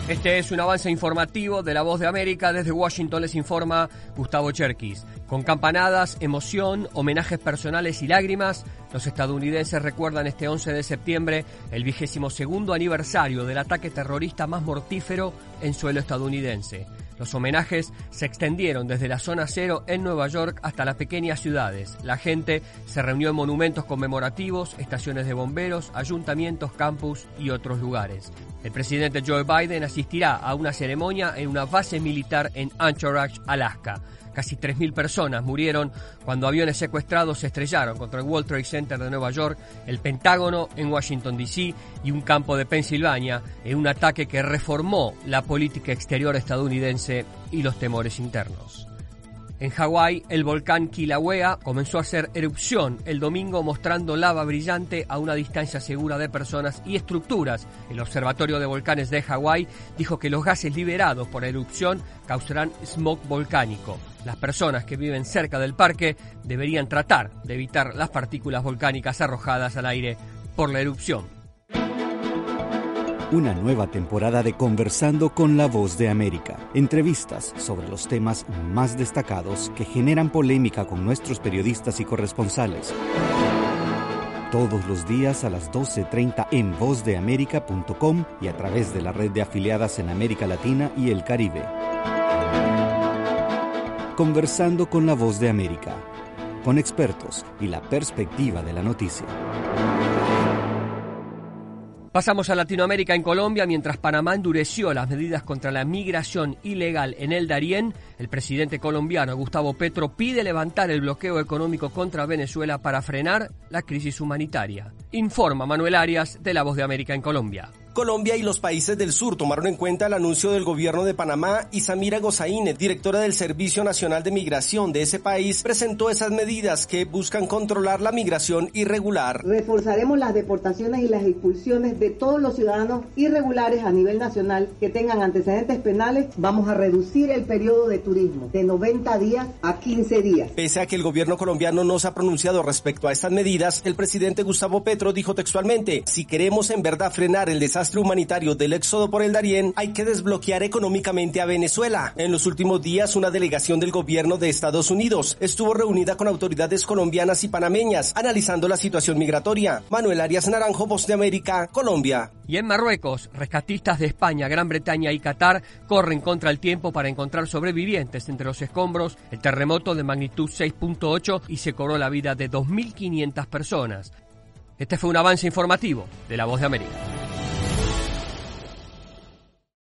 Este es un avance informativo de La Voz de América. Desde Washington les informa Gustavo Cherkis. Con campanadas, emoción, homenajes personales y lágrimas, los estadounidenses recuerdan este 11 de septiembre el 22º aniversario del ataque terrorista más mortífero en suelo estadounidense. Los homenajes se extendieron desde la zona cero en Nueva York hasta las pequeñas ciudades. La gente se reunió en monumentos conmemorativos, estaciones de bomberos, ayuntamientos, campus y otros lugares. El presidente Joe Biden asistirá a una ceremonia en una base militar en Anchorage, Alaska. Casi 3.000 personas murieron cuando aviones secuestrados se estrellaron contra el World Trade Center de Nueva York, el Pentágono en Washington, D.C. y un campo de Pensilvania en un ataque que reformó la política exterior estadounidense y los temores internos. En Hawái, el volcán Kilauea comenzó a hacer erupción el domingo, mostrando lava brillante a una distancia segura de personas y estructuras. El Observatorio de Volcanes de Hawái dijo que los gases liberados por la erupción causarán smog volcánico. Las personas que viven cerca del parque deberían tratar de evitar las partículas volcánicas arrojadas al aire por la erupción. Una nueva temporada de Conversando con la Voz de América. Entrevistas sobre los temas más destacados que generan polémica con nuestros periodistas y corresponsales. Todos los días a las 12:30 en vozdeamerica.com y a través de la red de afiliadas en América Latina y el Caribe. Conversando con la Voz de América, con expertos y la perspectiva de la noticia. Pasamos a Latinoamérica. En Colombia, mientras Panamá endureció las medidas contra la migración ilegal en el Darién, el presidente colombiano Gustavo Petro pide levantar el bloqueo económico contra Venezuela para frenar la crisis humanitaria. Informa Manuel Arias de La Voz de América en Colombia. Colombia y los países del sur tomaron en cuenta el anuncio del gobierno de Panamá y Samira Gozaine, directora del Servicio Nacional de Migración de ese país, presentó esas medidas que buscan controlar la migración irregular. Reforzaremos las deportaciones y las expulsiones de todos los ciudadanos irregulares a nivel nacional que tengan antecedentes penales. Vamos a reducir el periodo de turismo de 90 días a 15 días. Pese a que el gobierno colombiano no se ha pronunciado respecto a estas medidas, el presidente Gustavo Petro dijo textualmente: si queremos en verdad frenar el desastre humanitario del éxodo por el Darién, hay que desbloquear económicamente a Venezuela. En los últimos días, una delegación del gobierno de Estados Unidos estuvo reunida con autoridades colombianas y panameñas, analizando la situación migratoria. Manuel Arias Naranjo, Voz de América, Colombia. Y en Marruecos, rescatistas de España, Gran Bretaña y Qatar corren contra el tiempo para encontrar sobrevivientes entre los escombros. El terremoto de magnitud 6.8 y se cobró la vida de 2.500 personas. Este fue un avance informativo de La Voz de América.